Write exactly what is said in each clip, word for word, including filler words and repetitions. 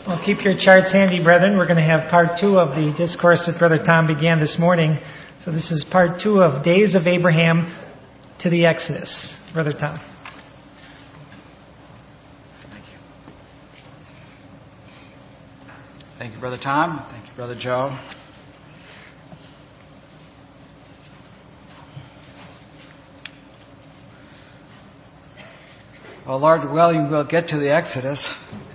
Well, keep your charts handy, brethren. We're going to have part two of the discourse that Brother Tom began this morning. So this is part two of Days of Abraham to the Exodus. Brother Tom. Thank you. Thank you, Brother Tom. Thank you, Brother Joe. Well, Lord willing, we'll get to the Exodus.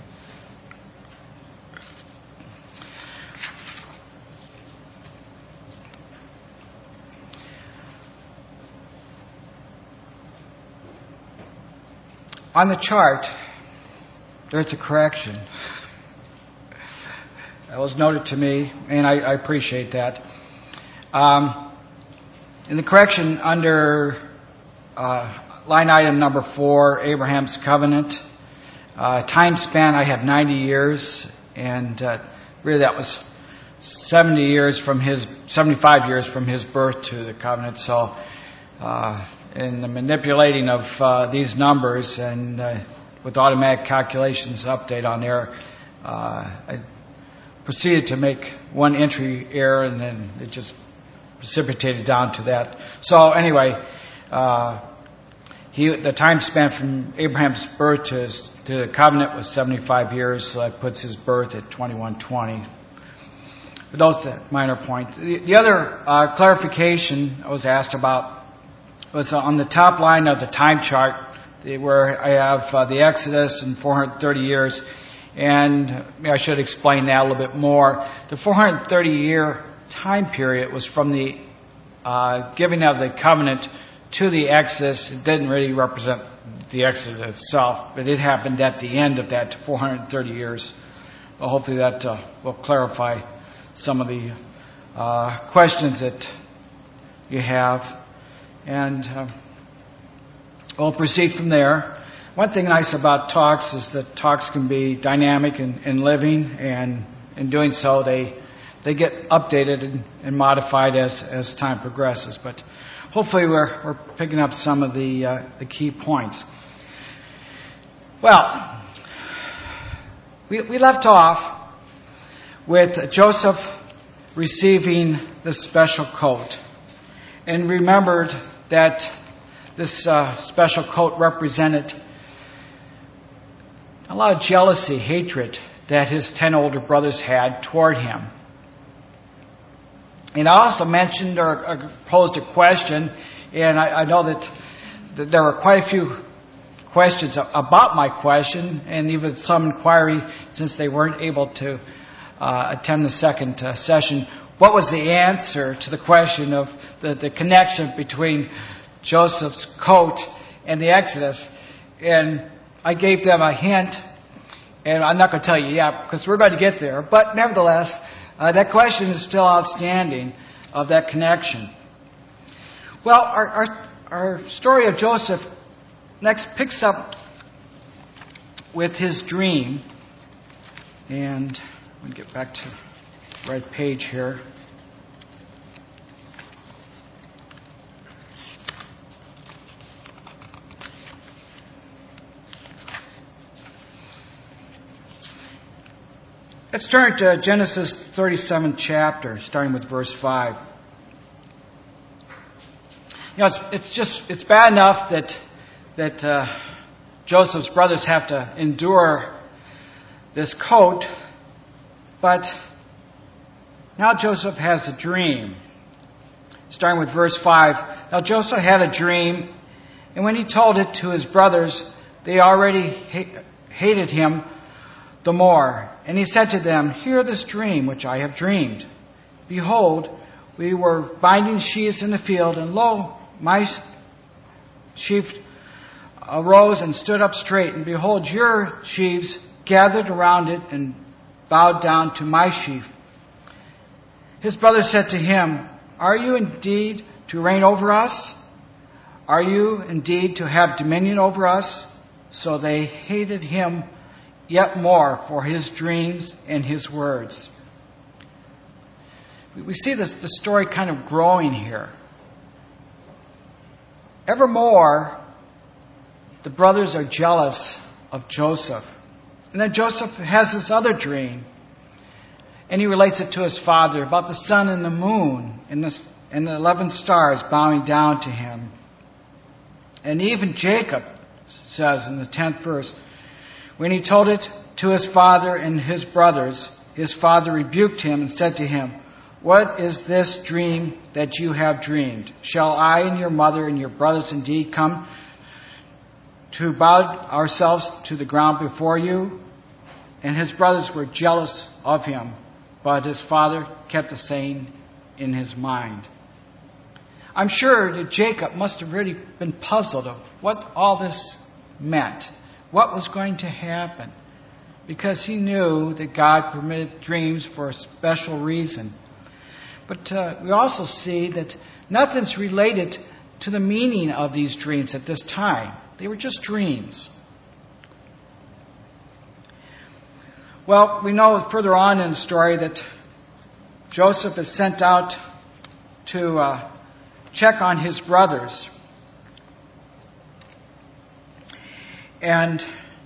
On the chart, there's a correction. That was noted to me, and I, I appreciate that. Um, in the correction under uh, line item number four, Abraham's covenant, uh, time span, I have ninety years, and uh, really that was seventy years from his, seventy-five years from his birth to the covenant. So, uh, in the manipulating of uh, these numbers and uh, with automatic calculations update on there, uh, I proceeded to make one entry error, and then it just precipitated down to that. So anyway, uh, he the time span from Abraham's birth to, his, to the covenant was seventy-five years, so that puts his birth at twenty-one twenty. But those are minor points. The, the other uh, clarification I was asked about was on the top line of the time chart, where I have uh, the Exodus in four hundred thirty years, and I should explain that a little bit more. The four hundred thirty year time period was from the uh, giving of the covenant to the Exodus. It didn't really represent the Exodus itself, but it happened at the end of that four hundred thirty years. Well, hopefully that uh, will clarify some of the uh, questions that you have. And uh, we'll proceed from there. One thing nice about talks is that talks can be dynamic and, and living, and in doing so, they they get updated and, and modified as, as time progresses. But hopefully, we're we're picking up some of the uh, the key points. Well, we we left off with Joseph receiving the special coat, and remembered that this uh, special coat represented a lot of jealousy, hatred that his ten older brothers had toward him. And I also mentioned or, or posed a question, and I, I know that, that there were quite a few questions about my question, and even some inquiry since they weren't able to uh, attend the second uh, session. What was the answer to the question of the, the connection between Joseph's coat and the Exodus? And I gave them a hint, and I'm not going to tell you yet because we're going to get there. But nevertheless, uh, that question is still outstanding of that connection. Well, our, our, our story of Joseph next picks up with his dream. And I'm going to get back to the right page here. Let's turn to Genesis thirty-seventh chapter, starting with verse five. You know, it's, it's just, it's bad enough that, that uh, Joseph's brothers have to endure this coat, but now Joseph has a dream. Starting with verse five. Now Joseph had a dream, and when he told it to his brothers, they already ha- hated him the more. And he said to them, "Hear this dream which I have dreamed. Behold, we were binding sheaves in the field, and lo, my sheaf arose and stood up straight, and behold, your sheaves gathered around it and bowed down to my sheaf." His brothers said to him, "Are you indeed to reign over us? Are you indeed to have dominion over us?" So they hated him yet more for his dreams and his words. We see this the story kind of growing here. Evermore, the brothers are jealous of Joseph. And then Joseph has this other dream, and he relates it to his father about the sun and the moon and the, and the eleven stars bowing down to him. And even Jacob says in the tenth verse, when he told it to his father and his brothers, his father rebuked him and said to him, "What is this dream that you have dreamed? Shall I and your mother and your brothers indeed come to bow ourselves to the ground before you?" And his brothers were jealous of him, but his father kept the saying in his mind. I'm sure that Jacob must have really been puzzled of what all this meant, what was going to happen, because he knew that God permitted dreams for a special reason. But uh, we also see that nothing's related to the meaning of these dreams at this time. They were just dreams. Well, we know further on in the story that Joseph is sent out to uh, check on his brothers. And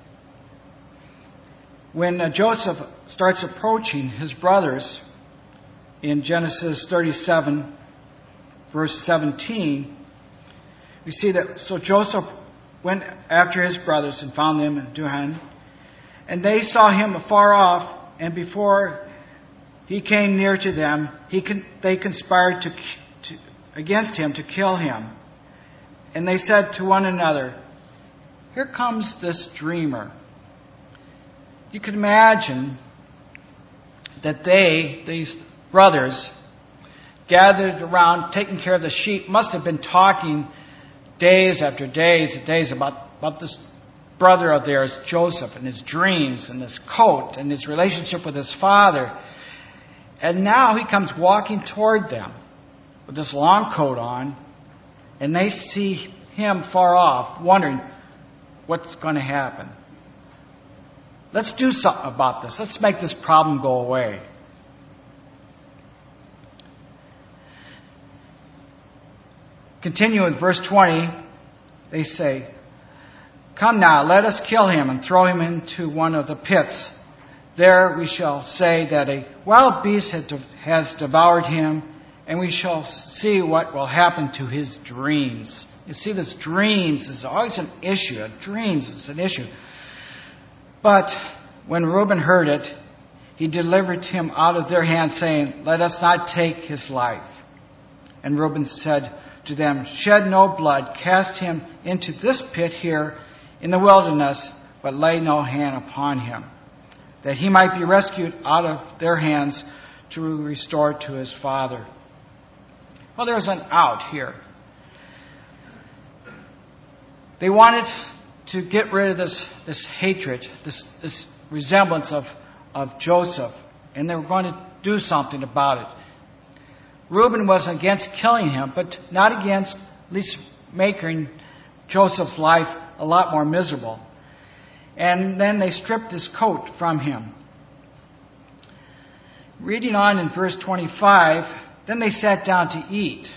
when uh, Joseph starts approaching his brothers in Genesis thirty-seven, verse seventeen, we see that, so Joseph went after his brothers and found them in Duhan, and they saw him afar off, and before he came near to them, he con- they conspired to, to, against him to kill him. And they said to one another, "Here comes this dreamer." You can imagine that they, these brothers, gathered around taking care of the sheep, must have been talking days after days and days about, about this brother of theirs, Joseph, and his dreams and his coat and his relationship with his father. And now he comes walking toward them with this long coat on, and they see him far off, wondering what's going to happen. Let's do something about this. Let's make this problem go away. Continue with verse twenty. They say, "Come now, let us kill him and throw him into one of the pits. There we shall say that a wild beast has devoured him, and we shall see what will happen to his dreams." You see, this dreams is always an issue. Dreams is an issue. But when Reuben heard it, he delivered him out of their hands, saying, "Let us not take his life." And Reuben said to them, "Shed no blood, cast him into this pit here in the wilderness, but lay no hand upon him, that he might be rescued out of their hands to restore to his father." Well, there's an out here. They wanted to get rid of this, this hatred, this, this resemblance of, of Joseph, and they were going to do something about it. Reuben was against killing him, but not against at least making Joseph's life a lot more miserable. And then they stripped his coat from him. Reading on in verse twenty-five, then they sat down to eat.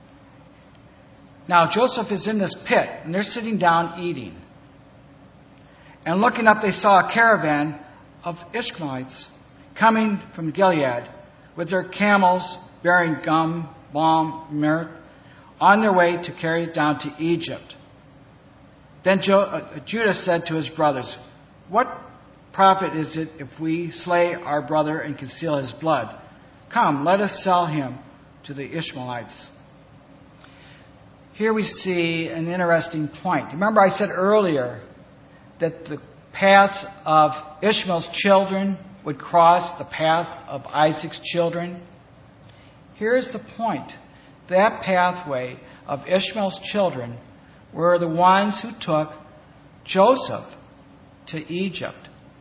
Now Joseph is in this pit, and they're sitting down eating. And looking up, they saw a caravan of Ishmaelites coming from Gilead with their camels bearing gum, balm, myrrh, on their way to carry it down to Egypt. Then Jo- uh, Judah said to his brothers, "What profit is it if we slay our brother and conceal his blood? Come, let us sell him to the Ishmaelites." Here we see an interesting point. Remember I said earlier that the paths of Ishmael's children would cross the path of Isaac's children? Here's the point. That pathway of Ishmael's children were the ones who took Joseph to Egypt.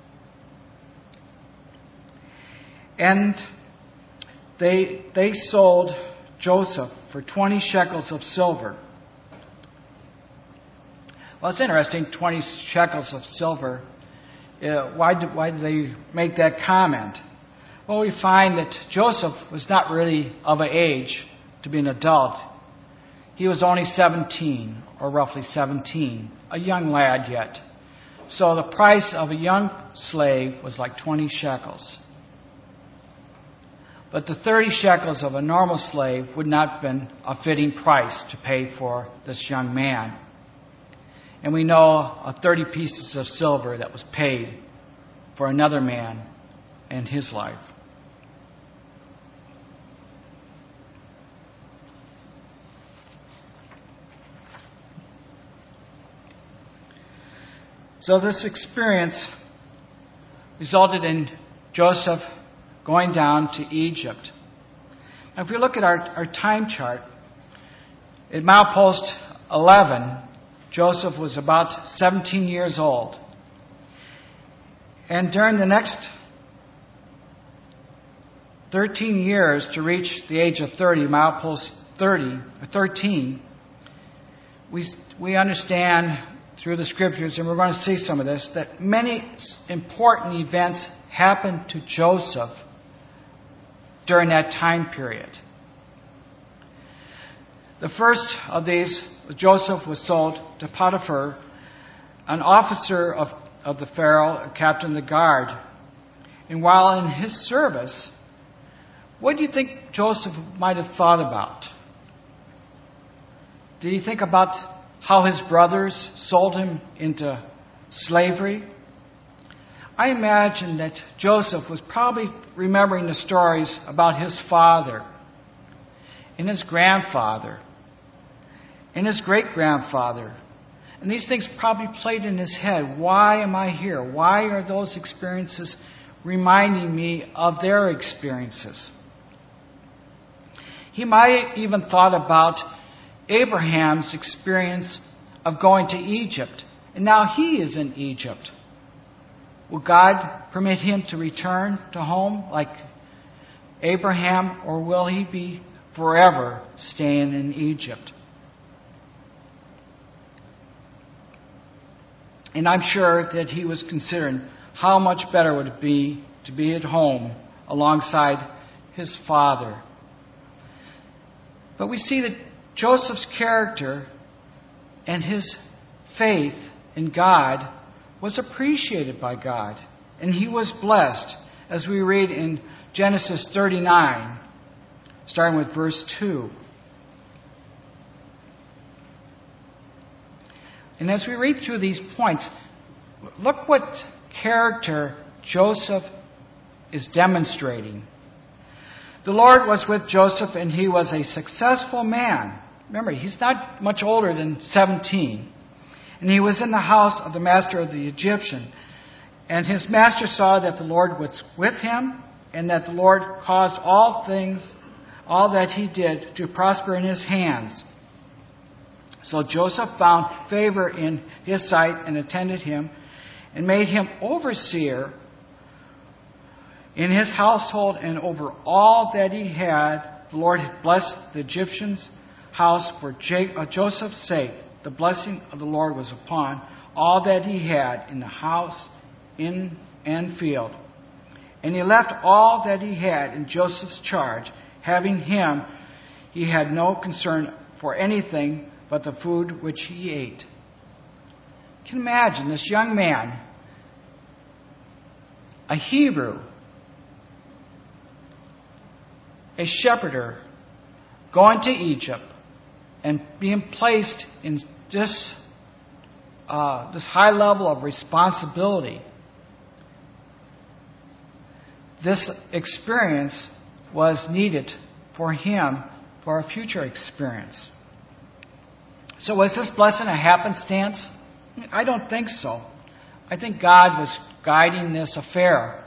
And they, they sold Joseph for twenty shekels of silver. Well, it's interesting, twenty shekels of silver. Uh, why, did, why did they make that comment? Well, we find that Joseph was not really of an age to be an adult. He was only seventeen, or roughly seventeen, a young lad yet. So the price of a young slave was like twenty shekels. But the thirty shekels of a normal slave would not have been a fitting price to pay for this young man. And we know of thirty pieces of silver that was paid for another man and his life. So this experience resulted in Joseph going down to Egypt. Now, if we look at our, our time chart, at milepost eleven, Joseph was about seventeen years old. And during the next thirteen years to reach the age of thirty, milepost thirty, or thirteen, we, we understand through the scriptures, and we're going to see some of this, that many important events happened to Joseph during that time period. The first of these, Joseph was sold to Potiphar, an officer of, of the Pharaoh, a captain of the guard. And while in his service, what do you think Joseph might have thought about? Did he think about how his brothers sold him into slavery? I imagine that Joseph was probably remembering the stories about his father and his grandfather and his great-grandfather. And these things probably played in his head. Why am I here? Why are those experiences reminding me of their experiences? He might have even thought about Abraham's experience of going to Egypt. And now he is in Egypt. Will God permit him to return to home like Abraham, or will he be forever staying in Egypt? And I'm sure that he was considering how much better would it be to be at home alongside his father. But we see that Joseph's character and his faith in God was appreciated by God. And he was blessed, as we read in Genesis thirty-nine, starting with verse two. And as we read through these points, look what character Joseph is demonstrating. The Lord was with Joseph, and he was a successful man. Remember, he's not much older than seventeen. And he was in the house of the master of the Egyptian. And his master saw that the Lord was with him, and that the Lord caused all things, all that he did, to prosper in his hands. So Joseph found favor in his sight and attended him, and made him overseer in his household and over all that he had. The Lord had blessed the Egyptian's house for Joseph's sake. The blessing of the Lord was upon all that he had in the house, in and field. And he left all that he had in Joseph's charge. Having him, he had no concern for anything but the food which he ate. You can imagine this young man, a Hebrew, a shepherder, going to Egypt and being placed in this, uh, this high level of responsibility. This experience was needed for him for a future experience. So was this blessing a happenstance? I don't think so. I think God was guiding this affair.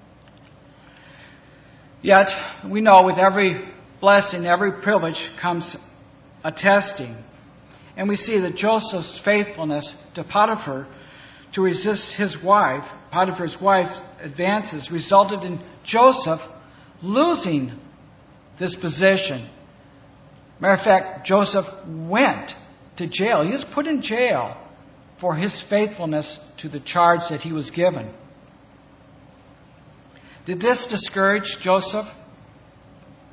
Yet, we know with every blessing, every privilege comes a testing. And we see that Joseph's faithfulness to Potiphar to resist his wife, Potiphar's wife's advances, resulted in Joseph losing this position. Matter of fact, Joseph went to jail. He was put in jail for his faithfulness to the charge that he was given. Did this discourage Joseph?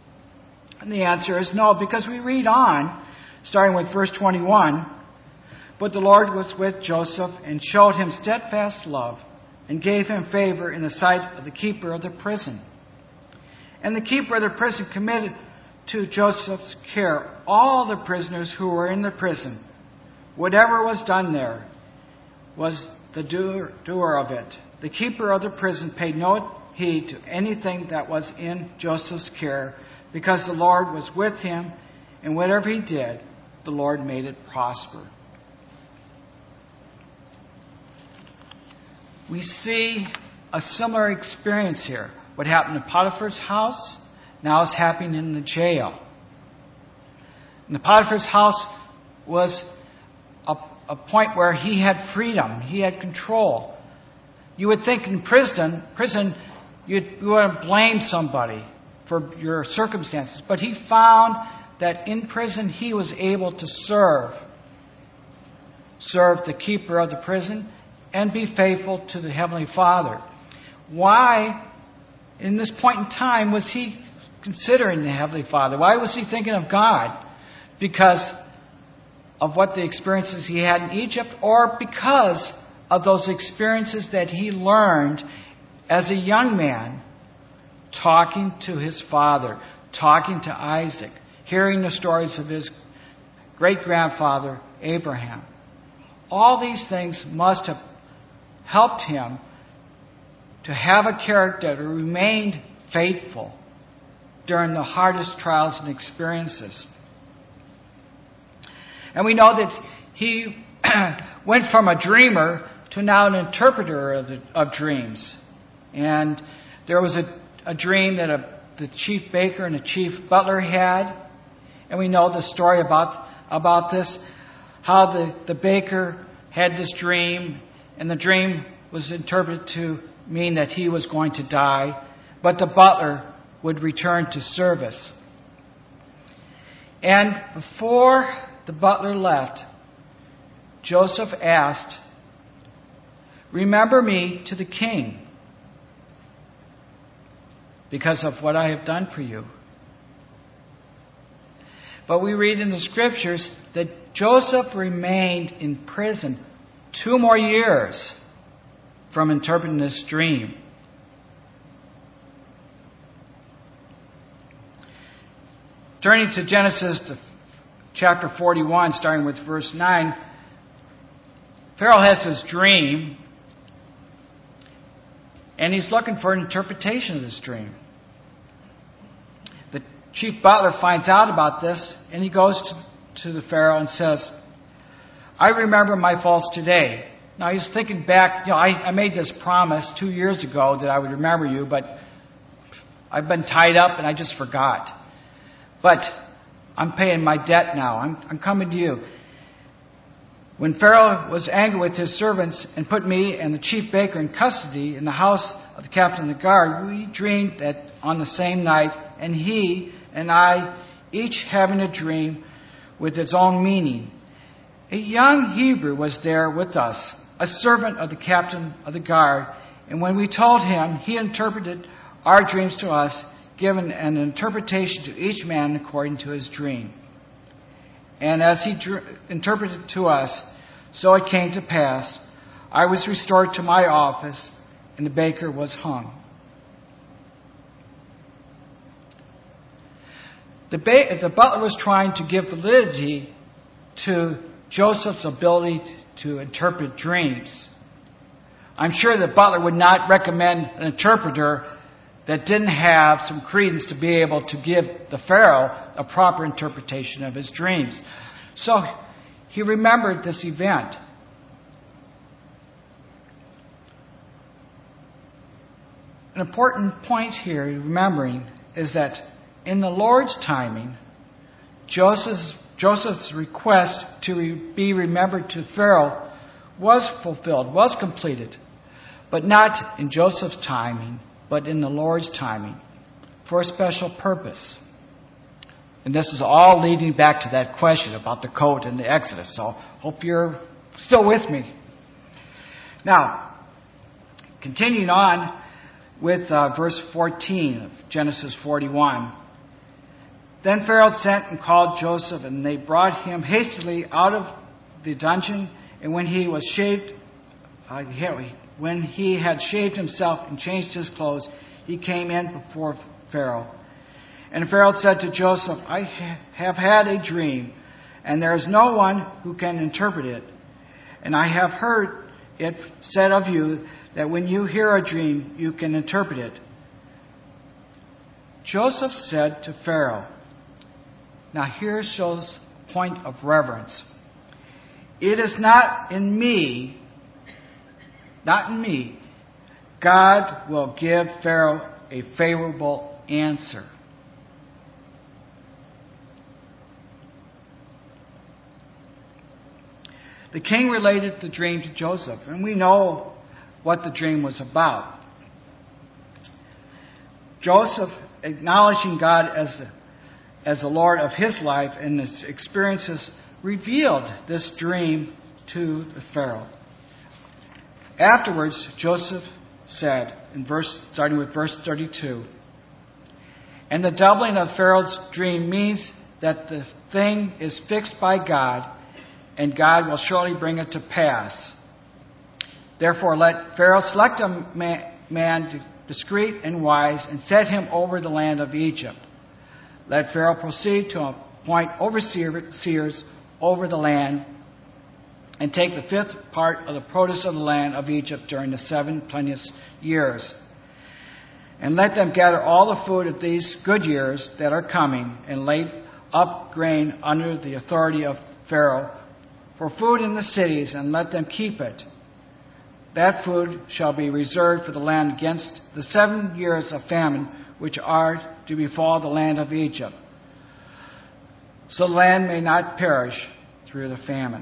And the answer is no, because we read on, starting with verse twenty-one. But the Lord was with Joseph and showed him steadfast love and gave him favor in the sight of the keeper of the prison. And the keeper of the prison committed to Joseph's care all the prisoners who were in the prison. Whatever was done there was the doer, doer of it. The keeper of the prison paid no heed to anything that was in Joseph's care, because the Lord was with him, and whatever he did, the Lord made it prosper. We see a similar experience here. What happened in Potiphar's house now is happening in the jail. And the Potiphar's house was a, a point where he had freedom. He had control. You would think in prison, prison you'd, you would blame somebody for your circumstances. But he found that in prison he was able to serve. Serve the keeper of the prison and be faithful to the Heavenly Father. Why, in this point in time, was he considering the Heavenly Father? Why was he thinking of God? Because of what the experiences he had in Egypt, or because of those experiences that he learned as a young man, talking to his father, talking to Isaac, hearing the stories of his great-grandfather Abraham. All these things must have helped him to have a character that remained faithful during the hardest trials and experiences. And we know that he went from a dreamer to now an interpreter of, the, of dreams. And there was a, a dream that a, the chief baker and the chief butler had. And we know the story about, about this, how the, the baker had this dream, and the dream was interpreted to mean that he was going to die, but the butler would return to service. And before the butler left, Joseph asked, "Remember me to the king because of what I have done for you." But we read in the scriptures that Joseph remained in prison two more years from interpreting this dream. Turning to Genesis chapter forty-one, starting with verse nine, Pharaoh has this dream, and he's looking for an interpretation of this dream. The chief butler finds out about this, and he goes to, to the Pharaoh and says, "I remember my faults today." Now he's thinking back, you know, I, I made this promise two years ago that I would remember you, but I've been tied up and I just forgot. But I'm paying my debt now. I'm, I'm coming to you. When Pharaoh was angry with his servants and put me and the chief baker in custody in the house of the captain of the guard, we dreamed that on the same night, and he and I, each having a dream with its own meaning. A young Hebrew was there with us, a servant of the captain of the guard, and when we told him, he interpreted our dreams to us, giving an interpretation to each man according to his dream. And as he dr- interpreted to us, so it came to pass. I was restored to my office, and the baker was hung. The, ba- the butler was trying to give validity to Joseph's ability to interpret dreams. I'm sure the butler would not recommend an interpreter that didn't have some credence to be able to give the Pharaoh a proper interpretation of his dreams. So he remembered this event. An important point here, remembering, is that in the Lord's timing, Joseph's, Joseph's request to re, be remembered to Pharaoh was fulfilled, was completed, but not in Joseph's timing, but in the Lord's timing, for a special purpose. And this is all leading back to that question about the coat in the Exodus. So hope you're still with me. Now, continuing on with uh, verse fourteen of Genesis forty-one. Then Pharaoh sent and called Joseph, and they brought him hastily out of the dungeon, and when he was shaved, uh, when he had shaved himself and changed his clothes, he came in before Pharaoh. And Pharaoh said to Joseph, I ha- have had a dream, and there is no one who can interpret it. And I have heard it said of you that when you hear a dream, you can interpret it. Joseph said to Pharaoh, now here shows a point of reverence. It is not in me, not in me, God will give Pharaoh a favorable answer. The king related the dream to Joseph, and we know what the dream was about. Joseph, acknowledging God as the, as the Lord of his life and his experiences, revealed this dream to the Pharaoh. Afterwards, Joseph said, in verse, starting with verse thirty-two, and the doubling of Pharaoh's dream means that the thing is fixed by God, and God will surely bring it to pass. Therefore, let Pharaoh select a man, man discreet and wise, and set him over the land of Egypt. Let Pharaoh proceed to appoint overseers over the land, and take the fifth part of the produce of the land of Egypt during the seven plenteous years. And let them gather all the food of these good years that are coming, and lay up grain under the authority of Pharaoh for food in the cities, and let them keep it. That food shall be reserved for the land against the seven years of famine which are to befall the land of Egypt, so the land may not perish through the famine.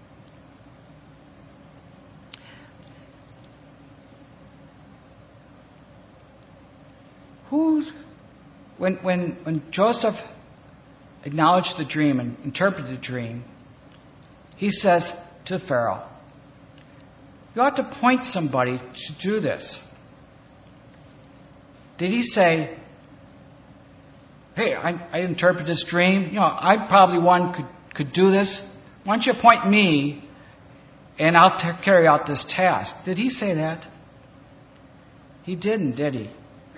Who, when, when, when Joseph acknowledged the dream and interpreted the dream, he says to Pharaoh, you ought to appoint somebody to do this. Did he say, hey, I, I interpret this dream. You know, I probably one could, could do this. Why don't you appoint me and I'll t- carry out this task? Did he say that? He didn't, did he?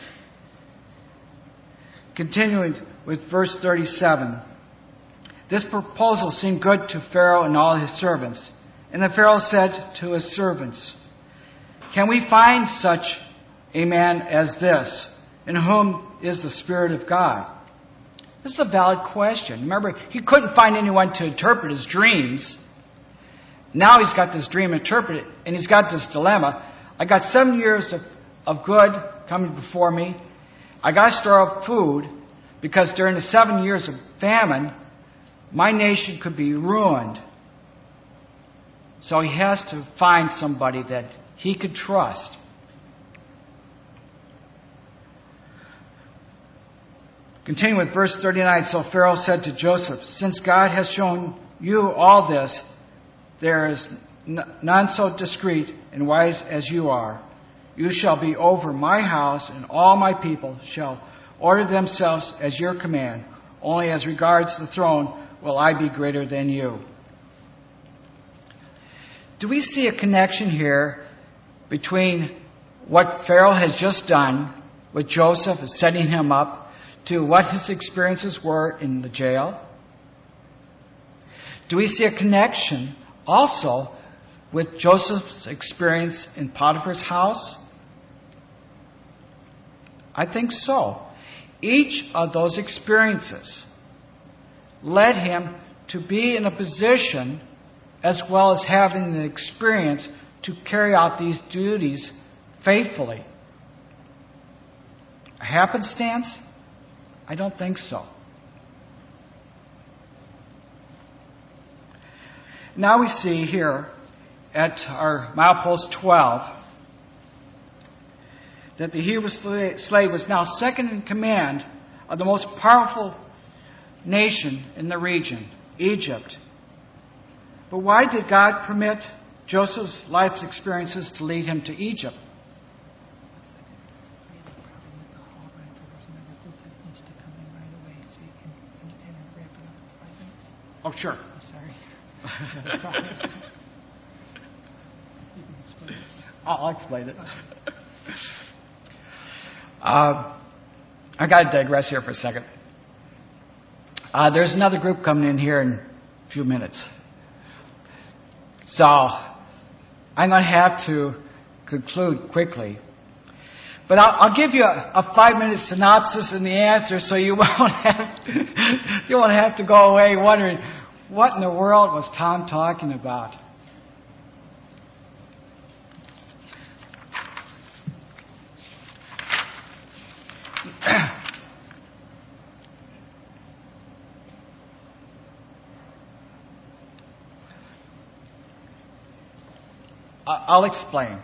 Continuing with verse thirty-seven. This proposal seemed good to Pharaoh and all his servants. And the Pharaoh said to his servants, can we find such a man as this, in whom is the Spirit of God? This is a valid question. Remember, he couldn't find anyone to interpret his dreams. Now he's got this dream interpreted, and he's got this dilemma. I got seven years of, of good coming before me. I got to store up food, because during the seven years of famine, my nation could be ruined. So he has to find somebody that he could trust. Continuing with verse thirty-nine, so Pharaoh said to Joseph, since God has shown you all this, there is none so discreet and wise as you are. You shall be over my house, and all my people shall order themselves as your command. Only as regards the throne will I be greater than you. Do we see a connection here between what Pharaoh has just done with Joseph, is setting him up, to what his experiences were in the jail? Do we see a connection also with Joseph's experience in Potiphar's house? I think so. Each of those experiences led him to be in a position, as well as having the experience, to carry out these duties faithfully. A happenstance? I don't think so. Now we see here at our milepost twelve that the Hebrew slave was now second in command of the most powerful nation in the region, Egypt. But why did God permit Joseph's life experiences to lead him to Egypt? Oh, sure. I'm sorry. I'll explain it. Uh, I got to digress here for a second. Uh, there's another group coming in here in a few minutes. So, I'm going to have to conclude quickly. But I'll, I'll give you a, a five-minute synopsis and the answer so you won't have you won't have to go away wondering, what in the world was Tom talking about? I'll explain.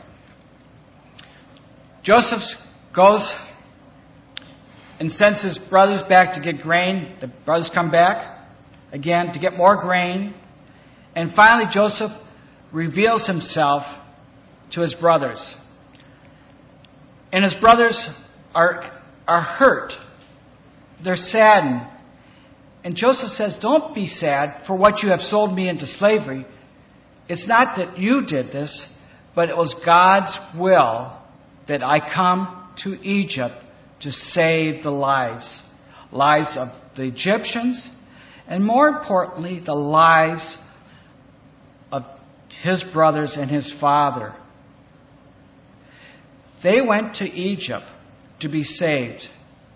Joseph goes and sends his brothers back to get grain. The brothers come back again to get more grain. And finally, Joseph reveals himself to his brothers. And his brothers are, are hurt. They're saddened. And Joseph says, "Don't be sad for what you have sold me into slavery. It's not that you did this, but it was God's will that I come to Egypt to save the lives. Lives of the Egyptians, and more importantly, the lives of his brothers and his father. They went to Egypt to be saved."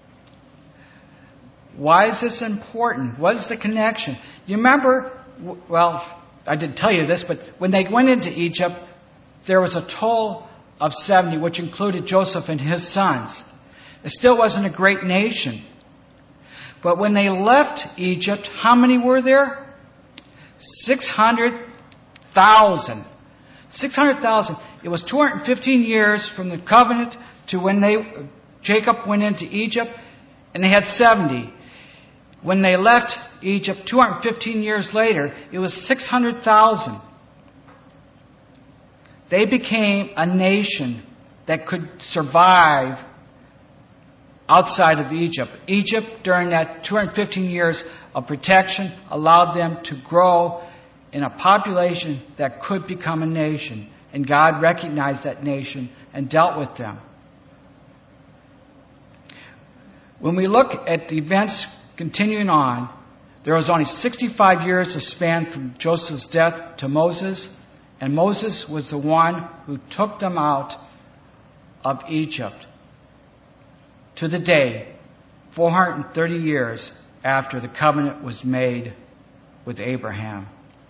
Why is this important? What is the connection? You remember, well, I didn't tell you this, but when they went into Egypt, there was a toll of seventy, which included Joseph and his sons. It still wasn't a great nation. But when they left Egypt, how many were there? six hundred thousand. six hundred thousand. It was two hundred fifteen years from the covenant to when they Jacob went into Egypt, and they had seventy. When they left Egypt two hundred fifteen years later, it was six hundred thousand. They became a nation that could survive outside of Egypt. Egypt, during that two hundred fifteen years of protection, allowed them to grow in a population that could become a nation. And God recognized that nation and dealt with them. When we look at the events continuing on, there was only sixty-five years of span from Joseph's death to Moses, and Moses was the one who took them out of Egypt to the day, four hundred thirty years after the covenant was made with Abraham.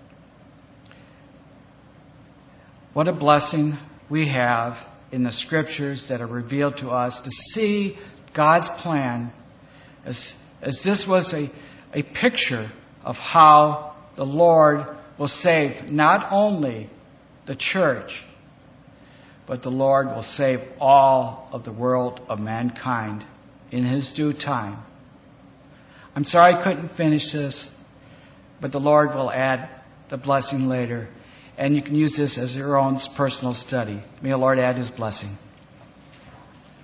What a blessing we have in the scriptures that are revealed to us to see God's plan as, as this was a, a picture of how the Lord will save not only the church, but the Lord will save all of the world of mankind in His due time. I'm sorry I couldn't finish this, but the Lord will add the blessing later. And you can use this as your own personal study. May the Lord add His blessing.